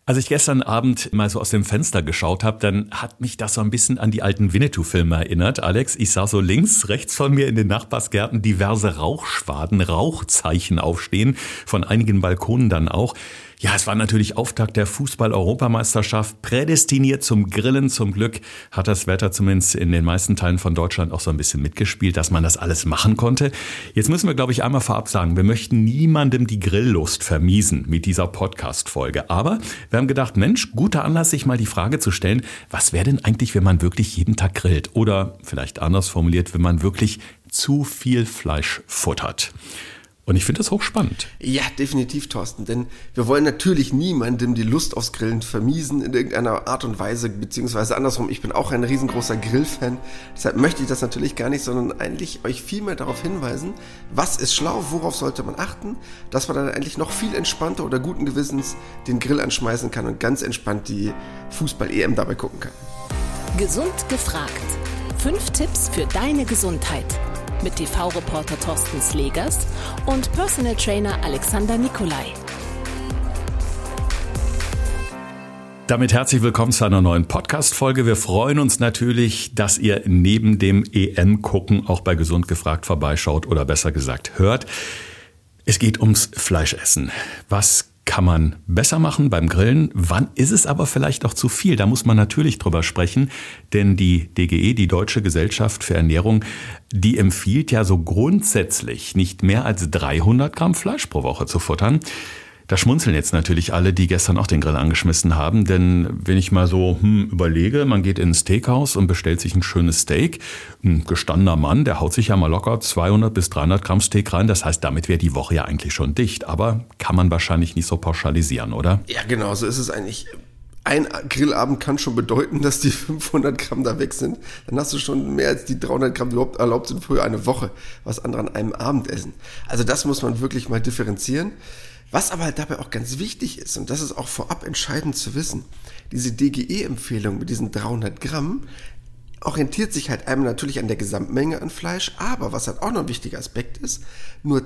Als ich gestern Abend mal so aus dem Fenster geschaut habe, dann hat mich das so ein bisschen an die alten Winnetou-Filme erinnert. Alex, ich sah so links, rechts von mir in den Nachbarsgärten diverse Rauchschwaden, Rauchzeichen aufstehen, von einigen Balkonen dann auch. Ja, es war natürlich Auftakt der Fußball-Europameisterschaft, prädestiniert zum Grillen. Zum Glück hat das Wetter zumindest in den meisten Teilen von Deutschland auch so ein bisschen mitgespielt, dass man das alles machen konnte. Jetzt müssen wir, glaube ich, einmal vorab sagen, wir möchten niemandem die Grilllust vermiesen mit dieser Podcast-Folge. Aber wir haben gedacht, Mensch, guter Anlass, sich mal die Frage zu stellen, was wäre denn eigentlich, wenn man wirklich jeden Tag grillt? Oder vielleicht anders formuliert, wenn man wirklich zu viel Fleisch futtert. Und ich finde das hochspannend. Ja, definitiv, Thorsten, denn wir wollen natürlich niemandem die Lust aufs Grillen vermiesen in irgendeiner Art und Weise, beziehungsweise andersrum, ich bin auch ein riesengroßer Grillfan, deshalb möchte ich das natürlich gar nicht, sondern eigentlich euch vielmehr darauf hinweisen, was ist schlau, worauf sollte man achten, dass man dann eigentlich noch viel entspannter oder guten Gewissens den Grill anschmeißen kann und ganz entspannt die Fußball-EM dabei gucken kann. Gesund gefragt. 5 Tipps für deine Gesundheit. Mit TV-Reporter Thorsten Slegers und Personal Trainer Alexander Nikolai. Damit herzlich willkommen zu einer neuen Podcast-Folge. Wir freuen uns natürlich, dass ihr neben dem EM-Gucken auch bei Gesund gefragt vorbeischaut oder besser gesagt hört. Es geht ums Fleischessen. Was kann man besser machen beim Grillen? Wann ist es aber vielleicht auch zu viel? Da muss man natürlich drüber sprechen, denn die DGE, die Deutsche Gesellschaft für Ernährung, die empfiehlt ja so grundsätzlich nicht mehr als 300 Gramm Fleisch pro Woche zu futtern. Da schmunzeln jetzt natürlich alle, die gestern auch den Grill angeschmissen haben, denn wenn ich mal so überlege, man geht in ein Steakhouse und bestellt sich ein schönes Steak, ein gestandener Mann, der haut sich ja mal locker 200 bis 300 Gramm Steak rein, das heißt, damit wäre die Woche ja eigentlich schon dicht, aber kann man wahrscheinlich nicht so pauschalisieren, oder? Ja, genau, so ist es eigentlich. Ein Grillabend kann schon bedeuten, dass die 500 Gramm da weg sind. Dann hast du schon mehr als die 300 Gramm, die überhaupt erlaubt sind für eine Woche, was andere an einem Abend essen. Also das muss man wirklich mal differenzieren. Was aber halt dabei auch ganz wichtig ist, und das ist auch vorab entscheidend zu wissen, diese DGE-Empfehlung mit diesen 300 Gramm orientiert sich halt einmal natürlich an der Gesamtmenge an Fleisch, aber was halt auch noch ein wichtiger Aspekt ist, nur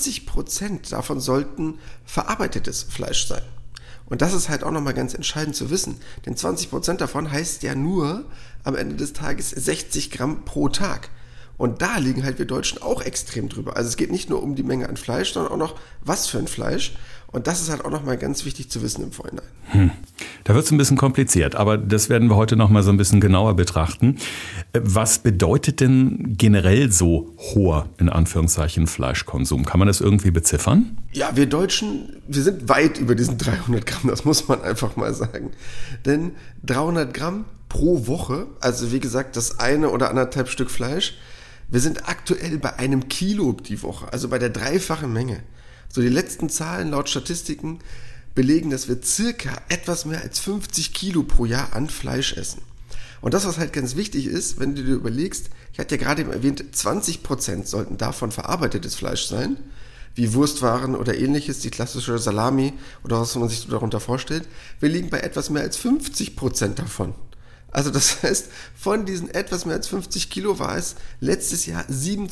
20% davon sollten verarbeitetes Fleisch sein. Und das ist halt auch nochmal ganz entscheidend zu wissen, denn 20% davon heißt ja nur am Ende des Tages 60 Gramm pro Tag. Und da liegen halt wir Deutschen auch extrem drüber. Also es geht nicht nur um die Menge an Fleisch, sondern auch noch, was für ein Fleisch. Und das ist halt auch nochmal ganz wichtig zu wissen im Vorhinein. Da wird es ein bisschen kompliziert, aber das werden wir heute nochmal so ein bisschen genauer betrachten. Was bedeutet denn generell so hoher, in Anführungszeichen, Fleischkonsum? Kann man das irgendwie beziffern? Ja, wir Deutschen, wir sind weit über diesen 300 Gramm, das muss man einfach mal sagen. Denn 300 Gramm pro Woche, also wie gesagt, das eine oder anderthalb Stück Fleisch, wir sind aktuell bei einem Kilo die Woche, also bei der dreifachen Menge. So die letzten Zahlen laut Statistiken belegen, dass wir circa etwas mehr als 50 Kilo pro Jahr an Fleisch essen. Und das, was halt ganz wichtig ist, wenn du dir überlegst, ich hatte ja gerade eben erwähnt, 20% sollten davon verarbeitetes Fleisch sein, wie Wurstwaren oder ähnliches, die klassische Salami oder was man sich darunter vorstellt. Wir liegen bei etwas mehr als 50% davon. Also das heißt, von diesen etwas mehr als 50 Kilo war es letztes Jahr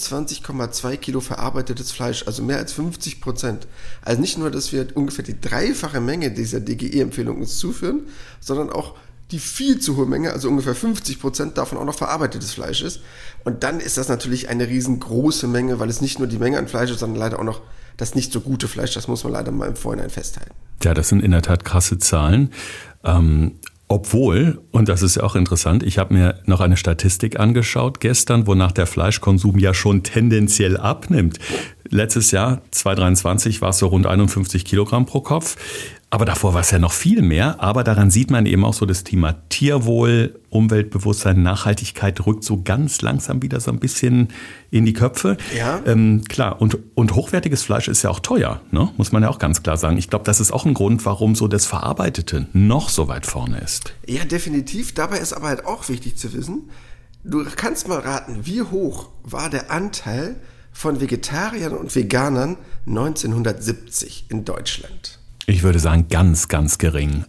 27,2 Kilo verarbeitetes Fleisch, also mehr als 50%. Also nicht nur, dass wir ungefähr die dreifache Menge dieser DGE-Empfehlung uns zuführen, sondern auch die viel zu hohe Menge, also ungefähr 50% davon auch noch verarbeitetes Fleisch ist. Und dann ist das natürlich eine riesengroße Menge, weil es nicht nur die Menge an Fleisch ist, sondern leider auch noch das nicht so gute Fleisch. Das muss man leider mal im Vorhinein festhalten. Ja, das sind in der Tat krasse Zahlen. Obwohl, und das ist ja auch interessant, ich habe mir noch eine Statistik angeschaut gestern, wonach der Fleischkonsum ja schon tendenziell abnimmt. Letztes Jahr, 2023, war es so rund 51 Kilogramm pro Kopf. Aber davor war es ja noch viel mehr. Aber daran sieht man eben auch so das Thema Tierwohl, Umweltbewusstsein, Nachhaltigkeit rückt so ganz langsam wieder so ein bisschen in die Köpfe. Ja. Klar, und hochwertiges Fleisch ist ja auch teuer, ne? Muss man ja auch ganz klar sagen. Ich glaube, das ist auch ein Grund, warum so das Verarbeitete noch so weit vorne ist. Ja, definitiv. Dabei ist aber halt auch wichtig zu wissen, du kannst mal raten, wie hoch war der Anteil von Vegetariern und Veganern 1970 in Deutschland? Ich würde sagen, ganz, ganz gering.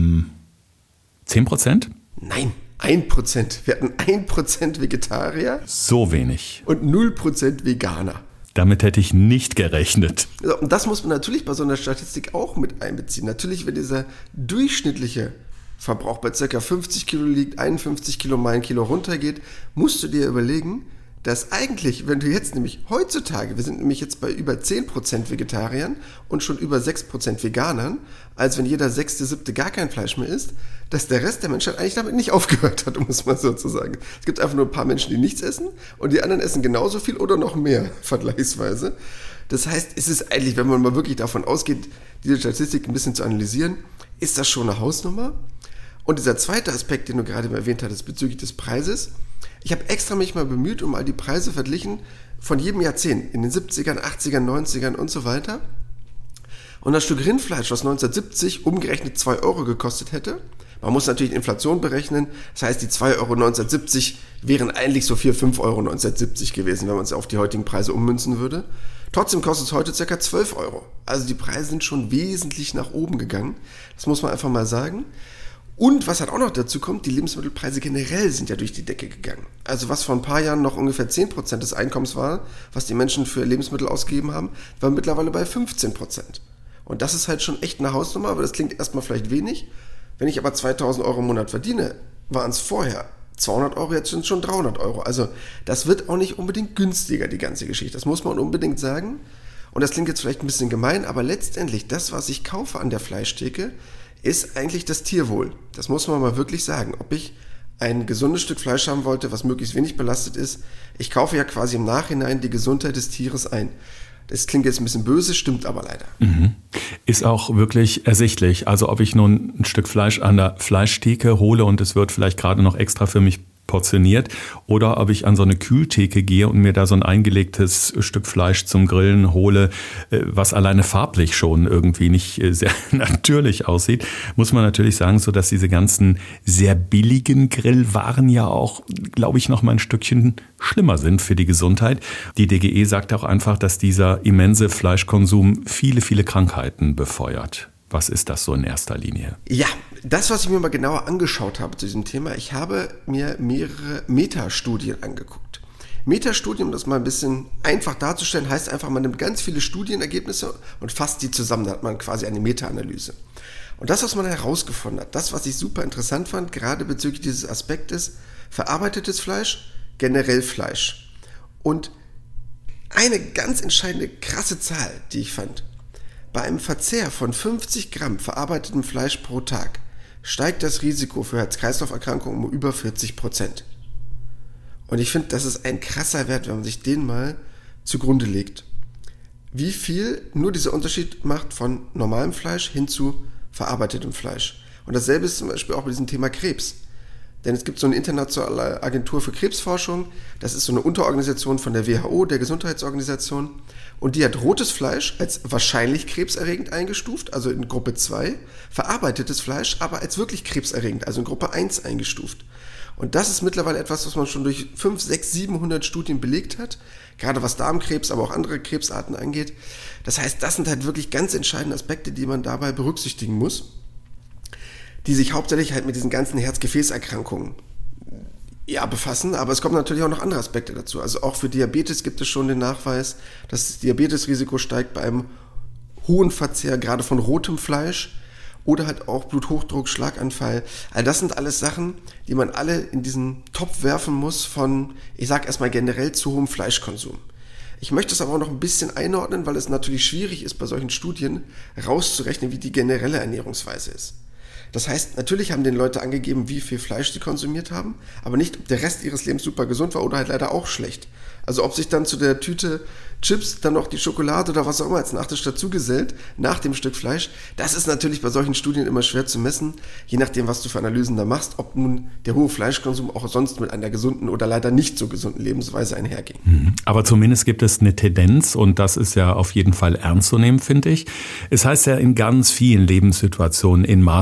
10%? Nein, 1%. Wir hatten 1% Vegetarier. So wenig. Und 0% Veganer. Damit hätte ich nicht gerechnet. Und das muss man natürlich bei so einer Statistik auch mit einbeziehen. Natürlich, wenn dieser durchschnittliche Verbrauch bei ca. 50 Kilo liegt, 51 Kilo mal 1 Kilo runtergeht, musst du dir überlegen, dass eigentlich, wenn du jetzt nämlich heutzutage, wir sind nämlich jetzt bei über 10% Vegetariern und schon über 6% Veganern, als wenn jeder 6., 7. gar kein Fleisch mehr isst, dass der Rest der Menschheit eigentlich damit nicht aufgehört hat, um es mal so zu sagen. Es gibt einfach nur ein paar Menschen, die nichts essen und die anderen essen genauso viel oder noch mehr, vergleichsweise. Das heißt, es ist eigentlich, wenn man mal wirklich davon ausgeht, diese Statistik ein bisschen zu analysieren, ist das schon eine Hausnummer. Und dieser zweite Aspekt, den du gerade erwähnt hattest, bezüglich des Preises, ich habe extra mich mal bemüht und mal die Preise verglichen von jedem Jahrzehnt, in den 70ern, 80ern, 90ern und so weiter. Und das Stück Rindfleisch, was 1970 umgerechnet 2 Euro gekostet hätte, man muss natürlich Inflation berechnen, das heißt, die 2 Euro 1970 wären eigentlich so 4-5 Euro 1970 gewesen, wenn man es auf die heutigen Preise ummünzen würde. Trotzdem kostet es heute ca. 12 Euro. Also die Preise sind schon wesentlich nach oben gegangen, das muss man einfach mal sagen. Und was halt auch noch dazu kommt, die Lebensmittelpreise generell sind ja durch die Decke gegangen. Also was vor ein paar Jahren noch ungefähr 10% des Einkommens war, was die Menschen für Lebensmittel ausgegeben haben, war mittlerweile bei 15%. Und das ist halt schon echt eine Hausnummer, aber das klingt erstmal vielleicht wenig. Wenn ich aber 2.000 Euro im Monat verdiene, waren es vorher 200 Euro, jetzt sind es schon 300 Euro. Also das wird auch nicht unbedingt günstiger, die ganze Geschichte. Das muss man unbedingt sagen. Und das klingt jetzt vielleicht ein bisschen gemein, aber letztendlich das, was ich kaufe an der Fleischtheke, ist eigentlich das Tierwohl. Das muss man mal wirklich sagen. Ob ich ein gesundes Stück Fleisch haben wollte, was möglichst wenig belastet ist, ich kaufe ja quasi im Nachhinein die Gesundheit des Tieres ein. Das klingt jetzt ein bisschen böse, stimmt aber leider. Ist auch wirklich ersichtlich. Also ob ich nun ein Stück Fleisch an der Fleischtheke hole und es wird vielleicht gerade noch extra für mich portioniert oder ob ich an so eine Kühltheke gehe und mir da so ein eingelegtes Stück Fleisch zum Grillen hole, was alleine farblich schon irgendwie nicht sehr natürlich aussieht, muss man natürlich sagen, so dass diese ganzen sehr billigen Grillwaren ja auch, glaube ich, noch mal ein Stückchen schlimmer sind für die Gesundheit. Die DGE sagt auch einfach, dass dieser immense Fleischkonsum viele, viele Krankheiten befeuert. Was ist das so in erster Linie? Ja, das, was ich mir mal genauer angeschaut habe zu diesem Thema, ich habe mir mehrere Metastudien angeguckt. Metastudien, um das mal ein bisschen einfach darzustellen, heißt einfach, man nimmt ganz viele Studienergebnisse und fasst die zusammen, da hat man quasi eine Meta-Analyse. Und das, was man herausgefunden hat, das, was ich super interessant fand, gerade bezüglich dieses Aspektes, verarbeitetes Fleisch, generell Fleisch. Und eine ganz entscheidende, krasse Zahl, die ich fand: Bei einem Verzehr von 50 Gramm verarbeitetem Fleisch pro Tag steigt das Risiko für Herz-Kreislauf-Erkrankungen um über 40%. Und ich finde, das ist ein krasser Wert, wenn man sich den mal zugrunde legt. Wie viel nur dieser Unterschied macht von normalem Fleisch hin zu verarbeitetem Fleisch. Und dasselbe ist zum Beispiel auch bei diesem Thema Krebs. Denn es gibt so eine internationale Agentur für Krebsforschung, das ist so eine Unterorganisation von der WHO, der Gesundheitsorganisation, und die hat rotes Fleisch als wahrscheinlich krebserregend eingestuft, also in Gruppe 2, verarbeitetes Fleisch aber als wirklich krebserregend, also in Gruppe 1 eingestuft. Und das ist mittlerweile etwas, was man schon durch 500, 600, 700 Studien belegt hat, gerade was Darmkrebs, aber auch andere Krebsarten angeht. Das heißt, das sind halt wirklich ganz entscheidende Aspekte, die man dabei berücksichtigen muss, die sich hauptsächlich halt mit diesen ganzen Herz-Gefäß-Erkrankungen befassen, aber es kommen natürlich auch noch andere Aspekte dazu. Also auch für Diabetes gibt es schon den Nachweis, dass das Diabetesrisiko steigt bei einem hohen Verzehr, gerade von rotem Fleisch, oder halt auch Bluthochdruck, Schlaganfall. Also das sind alles Sachen, die man alle in diesen Topf werfen muss von, ich sag erstmal generell zu hohem Fleischkonsum. Ich möchte es aber auch noch ein bisschen einordnen, weil es natürlich schwierig ist, bei solchen Studien rauszurechnen, wie die generelle Ernährungsweise ist. Das heißt, natürlich haben den Leute angegeben, wie viel Fleisch sie konsumiert haben, aber nicht, ob der Rest ihres Lebens super gesund war oder halt leider auch schlecht. Also ob sich dann zu der Tüte Chips dann noch die Schokolade oder was auch immer als Nachtisch dazu gesellt, nach dem Stück Fleisch, das ist natürlich bei solchen Studien immer schwer zu messen, je nachdem, was du für Analysen da machst, ob nun der hohe Fleischkonsum auch sonst mit einer gesunden oder leider nicht so gesunden Lebensweise einherging. Aber zumindest gibt es eine Tendenz und das ist ja auf jeden Fall ernst zu nehmen, finde ich. Es heißt ja in ganz vielen Lebenssituationen, in Maßen ist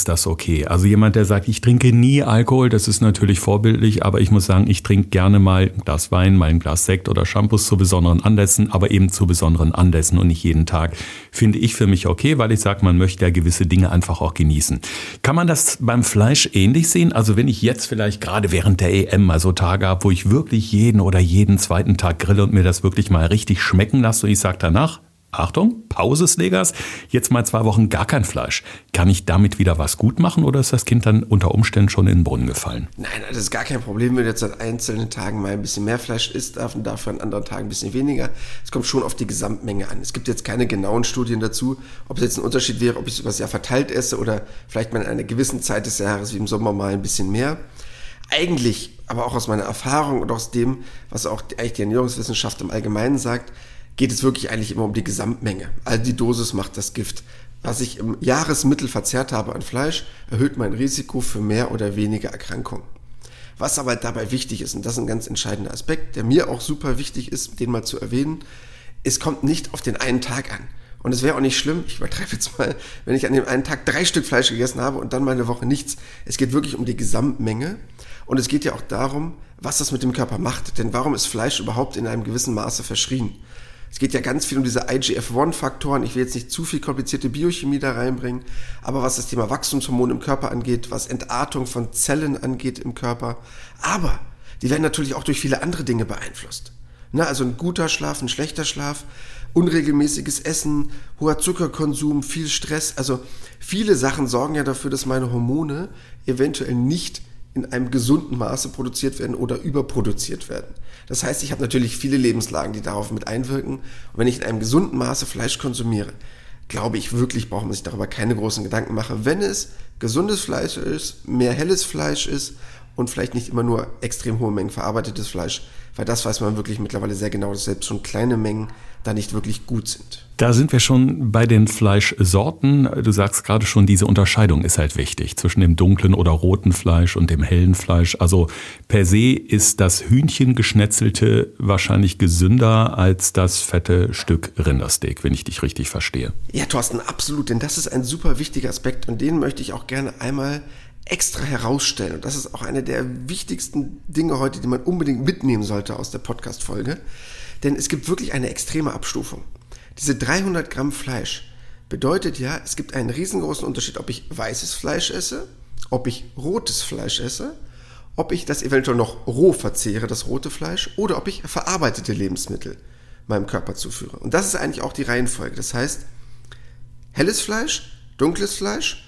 das okay. Also jemand, der sagt, ich trinke nie Alkohol, das ist natürlich vorbildlich, aber ich muss sagen, ich trinke gerne mal ein Glas Wein, mal ein Glas Sekt oder Shampoos zu besonderen Anlässen, aber eben zu besonderen Anlässen und nicht jeden Tag. Finde ich für mich okay, weil ich sage, man möchte ja gewisse Dinge einfach auch genießen. Kann man das beim Fleisch ähnlich sehen? Also wenn ich jetzt vielleicht gerade während der EM mal so Tage habe, wo ich wirklich jeden oder jeden zweiten Tag grille und mir das wirklich mal richtig schmecken lasse und ich sage danach, Achtung, Pause, Slegers, jetzt mal 2 Wochen gar kein Fleisch. Kann ich damit wieder was gut machen oder ist das Kind dann unter Umständen schon in den Brunnen gefallen? Nein, das ist gar kein Problem, wenn du jetzt an einzelnen Tagen mal ein bisschen mehr Fleisch isst und dafür an anderen Tagen ein bisschen weniger. Es kommt schon auf die Gesamtmenge an. Es gibt jetzt keine genauen Studien dazu, ob es jetzt ein Unterschied wäre, ob ich es über das Jahr verteilt esse oder vielleicht mal in einer gewissen Zeit des Jahres wie im Sommer mal ein bisschen mehr. Eigentlich, aber auch aus meiner Erfahrung und aus dem, was auch eigentlich die Ernährungswissenschaft im Allgemeinen sagt, geht es wirklich eigentlich immer um die Gesamtmenge. Also die Dosis macht das Gift. Was ich im Jahresmittel verzehrt habe an Fleisch, erhöht mein Risiko für mehr oder weniger Erkrankungen. Was aber dabei wichtig ist, und das ist ein ganz entscheidender Aspekt, der mir auch super wichtig ist, den mal zu erwähnen, es kommt nicht auf den einen Tag an. Und es wäre auch nicht schlimm, ich übertreibe jetzt mal, wenn ich an dem einen Tag 3 Stück Fleisch gegessen habe und dann mal eine Woche nichts. Es geht wirklich um die Gesamtmenge. Und es geht ja auch darum, was das mit dem Körper macht. Denn warum ist Fleisch überhaupt in einem gewissen Maße verschrien? Es geht ja ganz viel um diese IGF-1-Faktoren. Ich will jetzt nicht zu viel komplizierte Biochemie da reinbringen, aber was das Thema Wachstumshormone im Körper angeht, was Entartung von Zellen angeht im Körper, aber die werden natürlich auch durch viele andere Dinge beeinflusst. Also ein guter Schlaf, ein schlechter Schlaf, unregelmäßiges Essen, hoher Zuckerkonsum, viel Stress, also viele Sachen sorgen ja dafür, dass meine Hormone eventuell nicht in einem gesunden Maße produziert werden oder überproduziert werden. Das heißt, ich habe natürlich viele Lebenslagen, die darauf mit einwirken. Und wenn ich in einem gesunden Maße Fleisch konsumiere, glaube ich wirklich, braucht man sich darüber keine großen Gedanken machen. Wenn es gesundes Fleisch ist, mehr helles Fleisch ist und vielleicht nicht immer nur extrem hohe Mengen verarbeitetes Fleisch, weil das weiß man wirklich mittlerweile sehr genau, dass selbst schon kleine Mengen da nicht wirklich gut sind. Da sind wir schon bei den Fleischsorten. Du sagst gerade schon, diese Unterscheidung ist halt wichtig zwischen dem dunklen oder roten Fleisch und dem hellen Fleisch. Also per se ist das Hühnchengeschnetzelte wahrscheinlich gesünder als das fette Stück Rindersteak, wenn ich dich richtig verstehe. Ja, Thorsten, absolut, denn das ist ein super wichtiger Aspekt und den möchte ich auch gerne einmal extra herausstellen. Und das ist auch eine der wichtigsten Dinge heute, die man unbedingt mitnehmen sollte aus der Podcast-Folge. Denn es gibt wirklich eine extreme Abstufung. Diese 300 Gramm Fleisch bedeutet ja, es gibt einen riesengroßen Unterschied, ob ich weißes Fleisch esse, ob ich rotes Fleisch esse, ob ich das eventuell noch roh verzehre, das rote Fleisch, oder ob ich verarbeitete Lebensmittel meinem Körper zuführe. Und das ist eigentlich auch die Reihenfolge. Das heißt, helles Fleisch, dunkles Fleisch,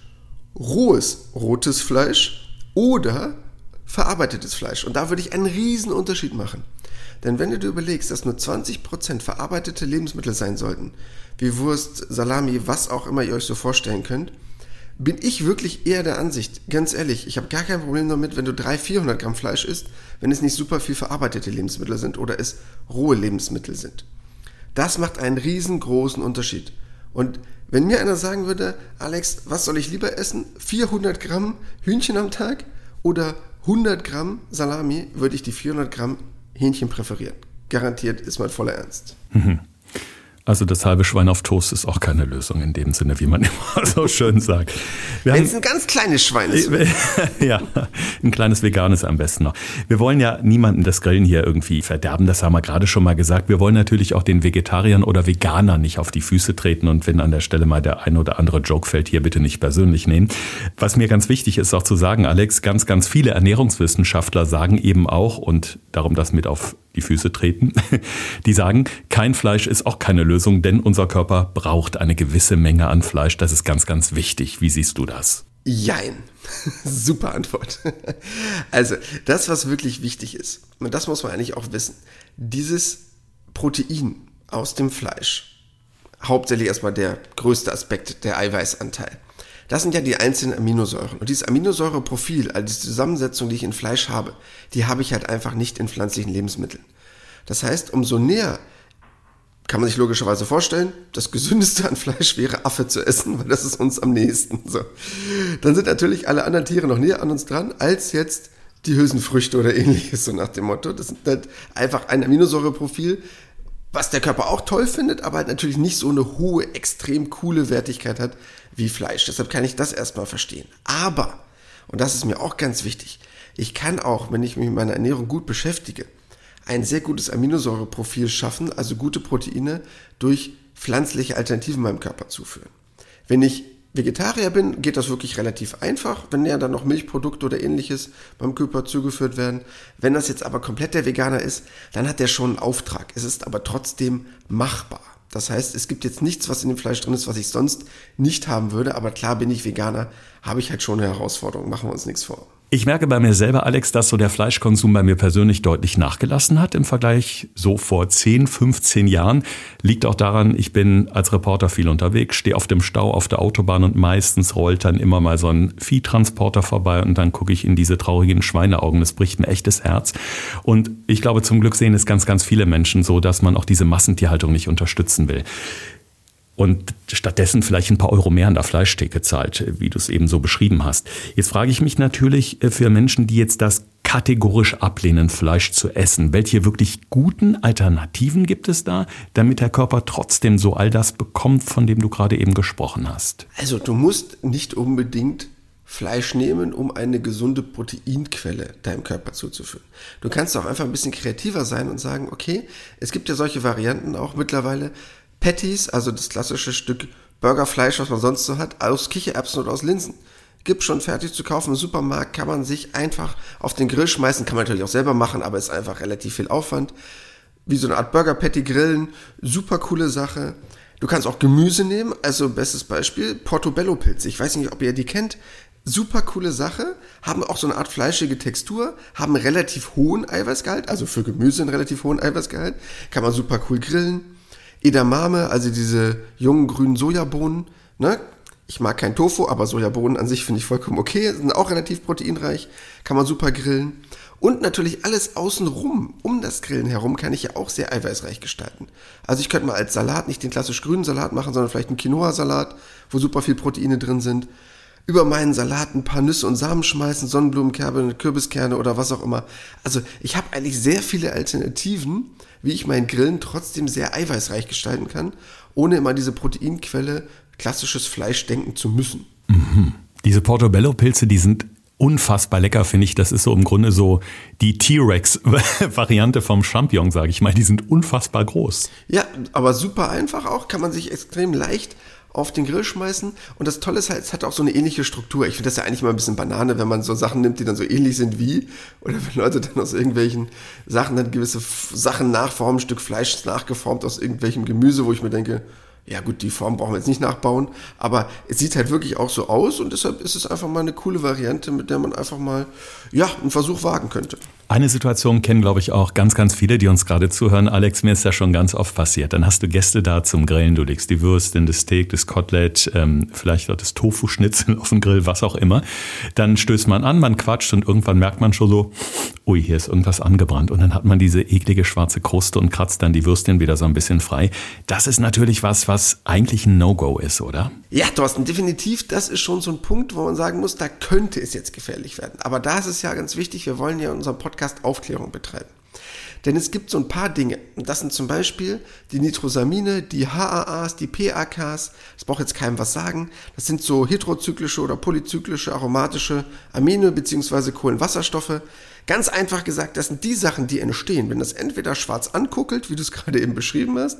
rohes rotes Fleisch oder verarbeitetes Fleisch. Und da würde ich einen riesen Unterschied machen. Denn wenn du dir überlegst, dass nur 20% verarbeitete Lebensmittel sein sollten, wie Wurst, Salami, was auch immer ihr euch so vorstellen könnt, bin ich wirklich eher der Ansicht, ganz ehrlich, ich habe gar kein Problem damit, wenn du 300-400 Gramm Fleisch isst, wenn es nicht super viel verarbeitete Lebensmittel sind oder es rohe Lebensmittel sind. Das macht einen riesengroßen Unterschied. Und wenn mir einer sagen würde, Alex, was soll ich lieber essen? 400 Gramm Hühnchen am Tag oder 100 Gramm Salami, würde ich die 400 Gramm Hähnchen präferieren. Garantiert ist mein voller Ernst. Also das halbe Schwein auf Toast ist auch keine Lösung in dem Sinne, wie man immer so schön sagt. Wenn es ein ganz kleines Schwein ist. Ja, ein kleines veganes am besten noch. Wir wollen ja niemanden das Grillen hier irgendwie verderben, das haben wir gerade schon mal gesagt. Wir wollen natürlich auch den Vegetariern oder Veganern nicht auf die Füße treten und wenn an der Stelle mal der ein oder andere Joke fällt, hier bitte nicht persönlich nehmen. Was mir ganz wichtig ist auch zu sagen, Alex, ganz, ganz viele Ernährungswissenschaftler sagen eben auch, und darum das mit auf die Füße treten, die sagen, kein Fleisch ist auch keine Lösung, denn unser Körper braucht eine gewisse Menge an Fleisch. Das ist ganz, ganz wichtig. Wie siehst du das? Jein. Super Antwort. Also, das, was wirklich wichtig ist, und das muss man eigentlich auch wissen, dieses Protein aus dem Fleisch, hauptsächlich erstmal der größte Aspekt, der Eiweißanteil, das sind ja die einzelnen Aminosäuren. Und dieses Aminosäureprofil, also die Zusammensetzung, die ich in Fleisch habe, die habe ich halt einfach nicht in pflanzlichen Lebensmitteln. Das heißt, umso näher, kann man sich logischerweise vorstellen, das Gesündeste an Fleisch wäre Affe zu essen, weil das ist uns am nächsten. So. Dann sind natürlich alle anderen Tiere noch näher an uns dran, als jetzt die Hülsenfrüchte oder ähnliches, so nach dem Motto. Das ist halt einfach ein Aminosäureprofil, Was der Körper auch toll findet, aber halt natürlich nicht so eine hohe, extrem coole Wertigkeit hat wie Fleisch. Deshalb kann ich das erstmal verstehen. Aber, und das ist mir auch ganz wichtig, ich kann auch, wenn ich mich mit meiner Ernährung gut beschäftige, ein sehr gutes Aminosäureprofil schaffen, also gute Proteine durch pflanzliche Alternativen meinem Körper zuführen. Wenn ich Vegetarier bin, geht das wirklich relativ einfach, wenn ja dann noch Milchprodukte oder ähnliches beim Körper zugeführt werden. Wenn das jetzt aber komplett der Veganer ist, dann hat der schon einen Auftrag. Es ist aber trotzdem machbar. Das heißt, es gibt jetzt nichts, was in dem Fleisch drin ist, was ich sonst nicht haben würde. Aber klar, bin ich Veganer, habe ich halt schon eine Herausforderung. Machen wir uns nichts vor. Ich merke bei mir selber, Alex, dass so der Fleischkonsum bei mir persönlich deutlich nachgelassen hat im Vergleich so vor 10, 15 Jahren. Liegt auch daran, ich bin als Reporter viel unterwegs, stehe auf dem Stau auf der Autobahn und meistens rollt dann immer mal so ein Viehtransporter vorbei und dann gucke ich in diese traurigen Schweineaugen. Das bricht mir echtes Herz. Und ich glaube, zum Glück sehen es ganz, ganz viele Menschen so, dass man auch diese Massentierhaltung nicht unterstützen will. Und stattdessen vielleicht ein paar Euro mehr an der Fleischtheke zahlt, wie du es eben so beschrieben hast. Jetzt frage ich mich natürlich für Menschen, die jetzt das kategorisch ablehnen, Fleisch zu essen. Welche wirklich guten Alternativen gibt es da, damit der Körper trotzdem so all das bekommt, von dem du gerade eben gesprochen hast? Also du musst nicht unbedingt Fleisch nehmen, um eine gesunde Proteinquelle deinem Körper zuzuführen. Du kannst auch einfach ein bisschen kreativer sein und sagen, okay, es gibt ja solche Varianten auch mittlerweile, Patties, also das klassische Stück Burgerfleisch, was man sonst so hat, aus Kichererbsen oder aus Linsen. Gibt schon fertig zu kaufen im Supermarkt, kann man sich einfach auf den Grill schmeißen, kann man natürlich auch selber machen, aber ist einfach relativ viel Aufwand. Wie so eine Art Burger-Patty grillen, super coole Sache. Du kannst auch Gemüse nehmen, also bestes Beispiel, Portobello-Pilze. Ich weiß nicht, ob ihr die kennt. Super coole Sache, haben auch so eine Art fleischige Textur, haben einen relativ hohen Eiweißgehalt, also für Gemüse einen relativ hohen Eiweißgehalt, kann man super cool grillen. Edamame, also diese jungen grünen Sojabohnen, ne? Ich mag kein Tofu, aber Sojabohnen an sich finde ich vollkommen okay, sind auch relativ proteinreich, kann man super grillen. Und natürlich alles außenrum, um das Grillen herum, kann ich ja auch sehr eiweißreich gestalten. Also ich könnte mal als Salat nicht den klassisch grünen Salat machen, sondern vielleicht einen Quinoa-Salat, wo super viel Proteine drin sind. Über meinen Salat ein paar Nüsse und Samen schmeißen, Sonnenblumenkerne, Kürbiskerne oder was auch immer. Also ich habe eigentlich sehr viele Alternativen, wie ich mein Grillen trotzdem sehr eiweißreich gestalten kann, ohne immer diese Proteinquelle klassisches Fleisch denken zu müssen. Mhm. Diese Portobello-Pilze, die sind unfassbar lecker, finde ich. Das ist so im Grunde so die T-Rex-Variante vom Champignon, sage ich mal. Die sind unfassbar groß. Ja, aber super einfach auch, kann man sich extrem leicht auf den Grill schmeißen. Und das Tolle ist halt, es hat auch so eine ähnliche Struktur. Ich finde das ja eigentlich mal ein bisschen Banane, wenn man so Sachen nimmt, die dann so ähnlich sind wie, oder wenn Leute dann aus irgendwelchen Sachen dann gewisse Sachen nachformen, ein Stück Fleisch nachgeformt aus irgendwelchem Gemüse, wo ich mir denke, ja gut, die Form brauchen wir jetzt nicht nachbauen, aber es sieht halt wirklich auch so aus und deshalb ist es einfach mal eine coole Variante, mit der man einfach mal, ja, einen Versuch wagen könnte. Eine Situation kennen, glaube ich, auch ganz, ganz viele, die uns gerade zuhören. Alex, mir ist das schon ganz oft passiert. Dann hast du Gäste da zum Grillen, du legst die Würstchen, das Steak, das Kotelett, vielleicht auch das Tofu-Schnitzel auf den Grill, was auch immer. Dann stößt man an, man quatscht und irgendwann merkt man schon so, ui, hier ist irgendwas angebrannt. Und dann hat man diese eklige schwarze Kruste und kratzt dann die Würstchen wieder so ein bisschen frei. Das ist natürlich was eigentlich ein No-Go ist, oder? Ja, Thorsten, definitiv, das ist schon so ein Punkt, wo man sagen muss, da könnte es jetzt gefährlich werden. Aber da ist es ja ganz wichtig, wir wollen ja in unserem Podcast Aufklärung betreiben. Denn es gibt so ein paar Dinge, und das sind zum Beispiel die Nitrosamine, die HAAs, die PAKs, das braucht jetzt keinem was sagen, das sind so heterozyklische oder polyzyklische aromatische Amine bzw. Kohlenwasserstoffe. Ganz einfach gesagt, das sind die Sachen, die entstehen, wenn das entweder schwarz ankuckelt, wie du es gerade eben beschrieben hast,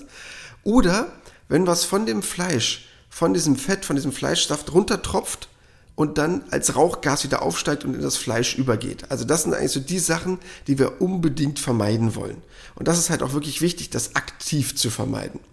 oder wenn was von dem Fleisch, von diesem Fett, von diesem Fleischsaft runtertropft und dann als Rauchgas wieder aufsteigt und in das Fleisch übergeht. Also das sind eigentlich so die Sachen, die wir unbedingt vermeiden wollen. Und das ist halt auch wirklich wichtig, das aktiv zu vermeiden.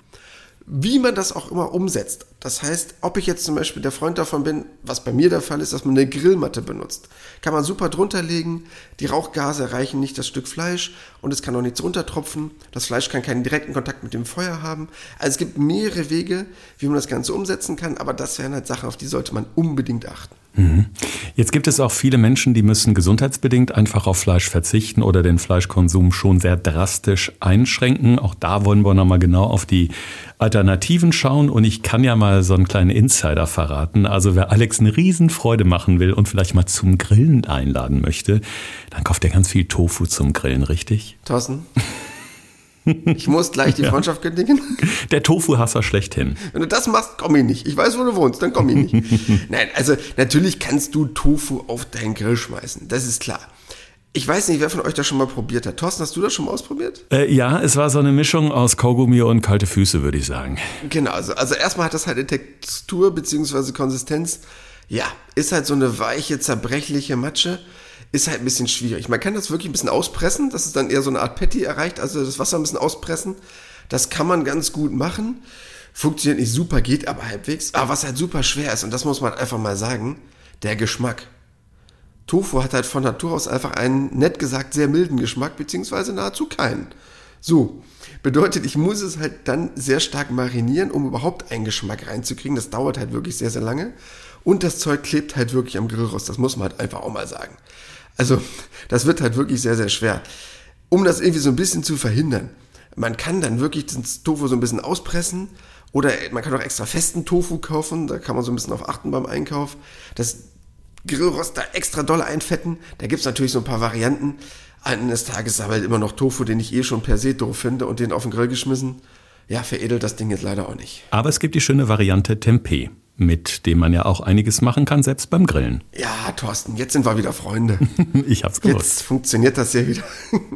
Wie man das auch immer umsetzt. Das heißt, ob ich jetzt zum Beispiel der Freund davon bin, was bei mir der Fall ist, dass man eine Grillmatte benutzt. Kann man super drunter legen, die Rauchgase erreichen nicht das Stück Fleisch und es kann auch nichts runtertropfen. Das Fleisch kann keinen direkten Kontakt mit dem Feuer haben. Also es gibt mehrere Wege, wie man das Ganze umsetzen kann, aber das wären halt Sachen, auf die sollte man unbedingt achten. Jetzt gibt es auch viele Menschen, die müssen gesundheitsbedingt einfach auf Fleisch verzichten oder den Fleischkonsum schon sehr drastisch einschränken. Auch da wollen wir nochmal genau auf die Alternativen schauen. Und ich kann ja mal so einen kleinen Insider verraten. Also wer Alex eine Riesenfreude machen will und vielleicht mal zum Grillen einladen möchte, dann kauft er ganz viel Tofu zum Grillen, richtig? Thorsten? Ich muss gleich die Freundschaft kündigen. Der Tofu-Hasser schlechthin. Wenn du das machst, komm ich nicht. Ich weiß, wo du wohnst, dann komm ich nicht. Nein, also natürlich kannst du Tofu auf deinen Grill schmeißen. Das ist klar. Ich weiß nicht, wer von euch das schon mal probiert hat. Thorsten, hast du das schon mal ausprobiert? Ja, es war so eine Mischung aus Kaugummi und kalte Füße, würde ich sagen. Genau, also erstmal hat das halt eine Textur bzw. Konsistenz. Ja, ist halt so eine weiche, zerbrechliche Matsche. Ist halt ein bisschen schwierig. Man kann das wirklich ein bisschen auspressen, dass es dann eher so eine Art Patty erreicht, also das Wasser ein bisschen auspressen. Das kann man ganz gut machen. Funktioniert nicht super, geht aber halbwegs. Aber was halt super schwer ist, und das muss man einfach mal sagen, der Geschmack. Tofu hat halt von Natur aus einfach einen, nett gesagt, sehr milden Geschmack, beziehungsweise nahezu keinen. So, bedeutet, ich muss es halt dann sehr stark marinieren, um überhaupt einen Geschmack reinzukriegen. Das dauert halt wirklich sehr, sehr lange. Und das Zeug klebt halt wirklich am Grillrost. Das muss man halt einfach auch mal sagen. Also, das wird halt wirklich sehr, sehr schwer. Um das irgendwie so ein bisschen zu verhindern, man kann dann wirklich den Tofu so ein bisschen auspressen oder man kann auch extra festen Tofu kaufen. Da kann man so ein bisschen auf achten beim Einkauf. Das Grillrost da extra doll einfetten. Da gibt es natürlich so ein paar Varianten. Eines Tages ist aber halt immer noch Tofu, den ich schon per se doof finde und den auf den Grill geschmissen. Ja, veredelt das Ding jetzt leider auch nicht. Aber es gibt die schöne Variante Tempeh, mit dem man ja auch einiges machen kann, selbst beim Grillen. Ja, Thorsten, jetzt sind wir wieder Freunde. Ich hab's gewusst. Jetzt funktioniert das ja wieder.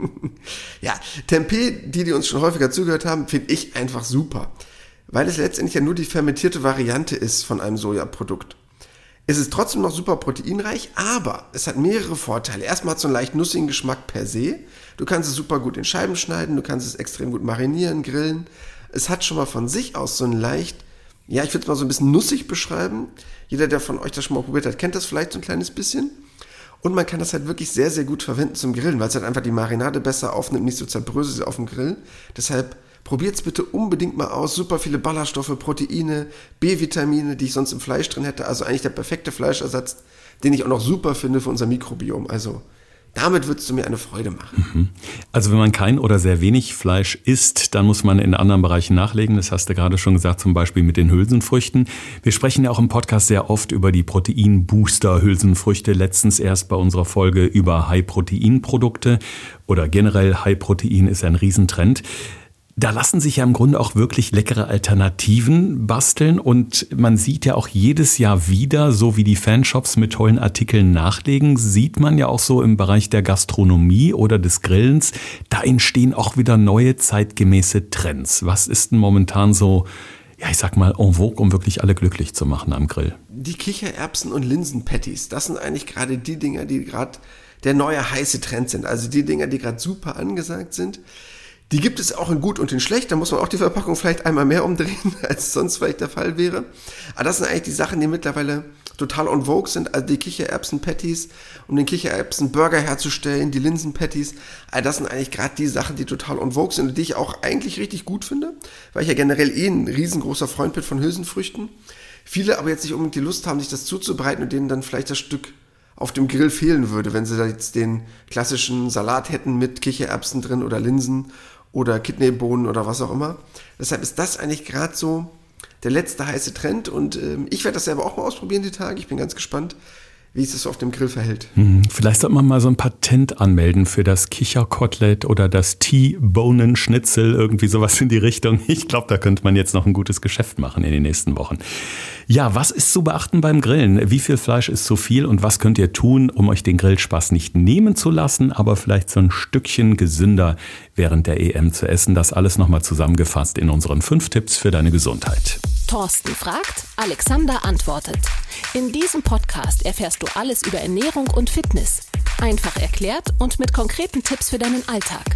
Ja, Tempeh, die uns schon häufiger zugehört haben, finde ich einfach super. Weil es letztendlich ja nur die fermentierte Variante ist von einem Sojaprodukt. Es ist trotzdem noch super proteinreich, aber es hat mehrere Vorteile. Erstmal hat es so einen leicht nussigen Geschmack per se. Du kannst es super gut in Scheiben schneiden, du kannst es extrem gut marinieren, grillen. Es hat schon mal von sich aus so einen leicht, ja, ich würde es mal so ein bisschen nussig beschreiben. Jeder, der von euch das schon mal probiert hat, kennt das vielleicht so ein kleines bisschen. Und man kann das halt wirklich sehr, sehr gut verwenden zum Grillen, weil es halt einfach die Marinade besser aufnimmt, nicht so zerbröselt auf dem Grill. Deshalb probiert es bitte unbedingt mal aus. Super viele Ballaststoffe, Proteine, B-Vitamine, die ich sonst im Fleisch drin hätte. Also eigentlich der perfekte Fleischersatz, den ich auch noch super finde für unser Mikrobiom. Also damit würdest du mir eine Freude machen. Also wenn man kein oder sehr wenig Fleisch isst, dann muss man in anderen Bereichen nachlegen. Das hast du gerade schon gesagt, zum Beispiel mit den Hülsenfrüchten. Wir sprechen ja auch im Podcast sehr oft über die Protein-Booster-Hülsenfrüchte. Letztens erst bei unserer Folge über High-Protein-Produkte oder generell High-Protein ist ein Riesentrend. Da lassen sich ja im Grunde auch wirklich leckere Alternativen basteln und man sieht ja auch jedes Jahr wieder, so wie die Fanshops mit tollen Artikeln nachlegen, sieht man ja auch so im Bereich der Gastronomie oder des Grillens, da entstehen auch wieder neue zeitgemäße Trends. Was ist denn momentan so, ja ich sag mal, en vogue, um wirklich alle glücklich zu machen am Grill? Die Kichererbsen- und Linsen-Patties, das sind eigentlich gerade die Dinger, die gerade der neue heiße Trend sind. Also die Dinger, die gerade super angesagt sind. Die gibt es auch in gut und in schlecht, da muss man auch die Verpackung vielleicht einmal mehr umdrehen, als sonst vielleicht der Fall wäre. Aber das sind eigentlich die Sachen, die mittlerweile total en vogue sind, also die Kichererbsen-Patties, um den Kichererbsen-Burger herzustellen, die Linsen-Patties, also das sind eigentlich gerade die Sachen, die total en vogue sind und die ich auch eigentlich richtig gut finde, weil ich ja generell ein riesengroßer Freund bin von Hülsenfrüchten. Viele aber jetzt nicht unbedingt die Lust haben, sich das zuzubereiten und denen dann vielleicht das Stück auf dem Grill fehlen würde, wenn sie da jetzt den klassischen Salat hätten mit Kichererbsen drin oder Linsen oder Kidneybohnen oder was auch immer. Deshalb ist das eigentlich gerade so der letzte heiße Trend und ich werde das selber auch mal ausprobieren die Tage. Ich bin ganz gespannt, wie es sich so auf dem Grill verhält. Vielleicht sollte man mal so ein Patent anmelden für das Kicherkotelett oder das T-Bonen-Schnitzel, irgendwie sowas in die Richtung. Ich glaube, da könnte man jetzt noch ein gutes Geschäft machen in den nächsten Wochen. Ja, was ist zu beachten beim Grillen? Wie viel Fleisch ist zu viel und was könnt ihr tun, um euch den Grillspaß nicht nehmen zu lassen, aber vielleicht so ein Stückchen gesünder während der EM zu essen? Das alles nochmal zusammengefasst in unseren 5 Tipps für deine Gesundheit. Thorsten fragt, Alexander antwortet. In diesem Podcast erfährst du alles über Ernährung und Fitness. Einfach erklärt und mit konkreten Tipps für deinen Alltag.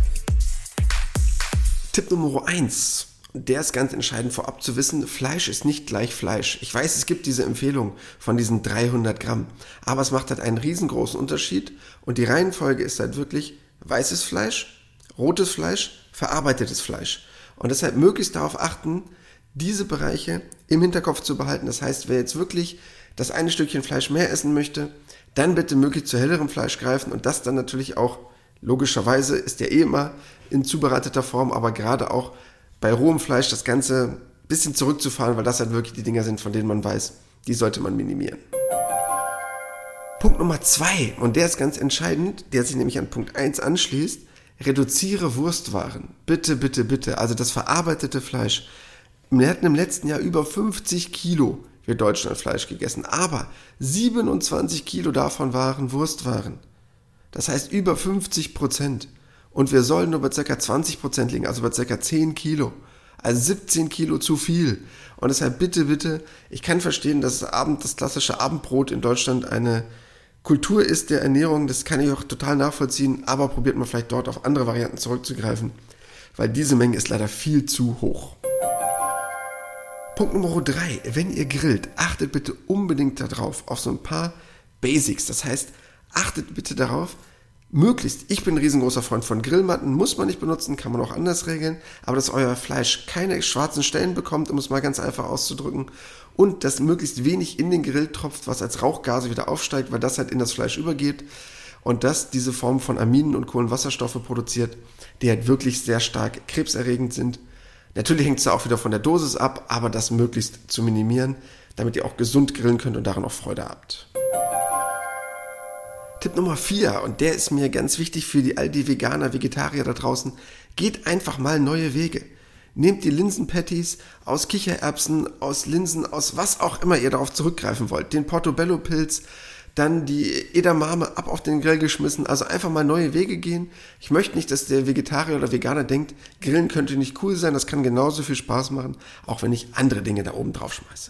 Tipp Nummer 1. Der ist ganz entscheidend vorab zu wissen, Fleisch ist nicht gleich Fleisch. Ich weiß, es gibt diese Empfehlung von diesen 300 Gramm, aber es macht halt einen riesengroßen Unterschied und die Reihenfolge ist halt wirklich weißes Fleisch, rotes Fleisch, verarbeitetes Fleisch. Und deshalb möglichst darauf achten, diese Bereiche im Hinterkopf zu behalten. Das heißt, wer jetzt wirklich das eine Stückchen Fleisch mehr essen möchte, dann bitte möglichst zu hellerem Fleisch greifen und das dann natürlich auch, logischerweise ist ja immer in zubereiteter Form, aber gerade auch bei rohem Fleisch das Ganze ein bisschen zurückzufahren, weil das halt wirklich die Dinger sind, von denen man weiß, die sollte man minimieren. Punkt Nummer 2, und der ist ganz entscheidend, der sich nämlich an Punkt 1 anschließt. reduziere Wurstwaren. Bitte, bitte, bitte. Also das verarbeitete Fleisch. Wir hatten im letzten Jahr über 50 Kilo wir Deutschland Fleisch gegessen, aber 27 Kilo davon waren Wurstwaren. Das heißt über 50%. Und wir sollen nur bei ca. 20% liegen, also bei ca. 10 Kilo. Also 17 Kilo zu viel. Und deshalb bitte, bitte, ich kann verstehen, dass das klassische Abendbrot in Deutschland eine Kultur ist der Ernährung, das kann ich auch total nachvollziehen, aber probiert man vielleicht dort auf andere Varianten zurückzugreifen, weil diese Menge ist leider viel zu hoch. Punkt Nummer 3, wenn ihr grillt, achtet bitte unbedingt darauf, auf so ein paar Basics. Das heißt, achtet bitte darauf, möglichst, ich bin ein riesengroßer Freund von Grillmatten, muss man nicht benutzen, kann man auch anders regeln, aber dass euer Fleisch keine schwarzen Stellen bekommt, um es mal ganz einfach auszudrücken, und dass möglichst wenig in den Grill tropft, was als Rauchgase wieder aufsteigt, weil das halt in das Fleisch übergeht und das diese Form von Aminen und Kohlenwasserstoffe produziert, die halt wirklich sehr stark krebserregend sind. Natürlich hängt es da auch wieder von der Dosis ab, aber das möglichst zu minimieren, damit ihr auch gesund grillen könnt und daran auch Freude habt. Tipp Nummer 4, und der ist mir ganz wichtig für all die Veganer, Vegetarier da draußen, geht einfach mal neue Wege. Nehmt die Linsenpatties aus Kichererbsen, aus Linsen, aus was auch immer ihr darauf zurückgreifen wollt, den Portobello-Pilz, dann die Edamame ab auf den Grill geschmissen, also einfach mal neue Wege gehen. Ich möchte nicht, dass der Vegetarier oder Veganer denkt, Grillen könnte nicht cool sein, das kann genauso viel Spaß machen, auch wenn ich andere Dinge da oben drauf schmeiße.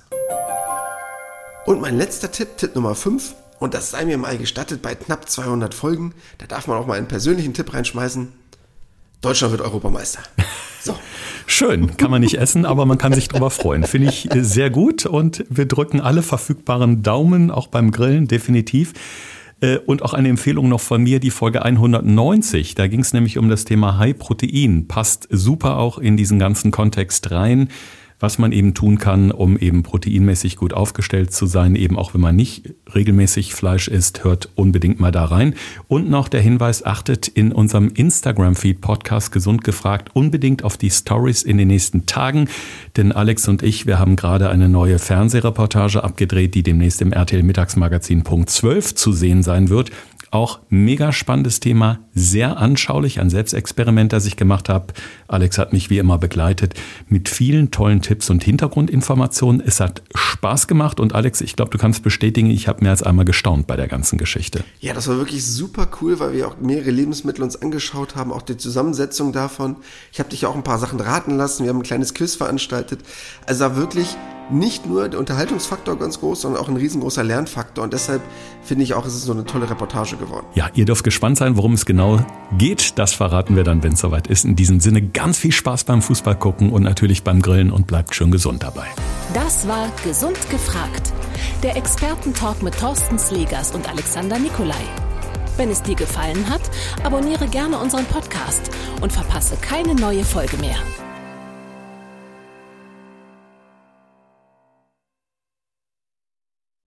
Und mein letzter Tipp, Tipp Nummer 5, und das sei mir mal gestattet bei knapp 200 Folgen, da darf man auch mal einen persönlichen Tipp reinschmeißen. Deutschland wird Europameister. So. Schön, kann man nicht essen, aber man kann sich drüber freuen. Finde ich sehr gut und wir drücken alle verfügbaren Daumen, auch beim Grillen, definitiv. Und auch eine Empfehlung noch von mir, die Folge 190. Da ging es nämlich um das Thema High Protein. Passt super auch in diesen ganzen Kontext rein, was man eben tun kann, um eben proteinmäßig gut aufgestellt zu sein, eben auch wenn man nicht regelmäßig Fleisch isst, hört unbedingt mal da rein. Und noch der Hinweis, achtet in unserem Instagram-Feed Podcast Gesund gefragt unbedingt auf die Stories in den nächsten Tagen, denn Alex und ich, wir haben gerade eine neue Fernsehreportage abgedreht, die demnächst im RTL Mittagsmagazin Punkt 12 zu sehen sein wird. Auch mega spannendes Thema, sehr anschaulich, ein Selbstexperiment, das ich gemacht habe. Alex hat mich wie immer begleitet mit vielen tollen Tipps und Hintergrundinformationen. Es hat Spaß gemacht und Alex, ich glaube, du kannst bestätigen, ich habe mehr als einmal gestaunt bei der ganzen Geschichte. Ja, das war wirklich super cool, weil wir auch mehrere Lebensmittel uns angeschaut haben, auch die Zusammensetzung davon. Ich habe dich auch ein paar Sachen raten lassen, wir haben ein kleines Quiz veranstaltet. Also da wirklich nicht nur der Unterhaltungsfaktor ganz groß, sondern auch ein riesengroßer Lernfaktor. Und deshalb finde ich auch, es ist so eine tolle Reportage geworden. Ja, ihr dürft gespannt sein, worum es genau geht. Das verraten wir dann, wenn es soweit ist. In diesem Sinne ganz viel Spaß beim Fußball gucken und natürlich beim Grillen und bleibt schön gesund dabei. Das war Gesund gefragt. Der Expertentalk mit Thorsten Slegers und Alexander Nikolai. Wenn es dir gefallen hat, abonniere gerne unseren Podcast und verpasse keine neue Folge mehr.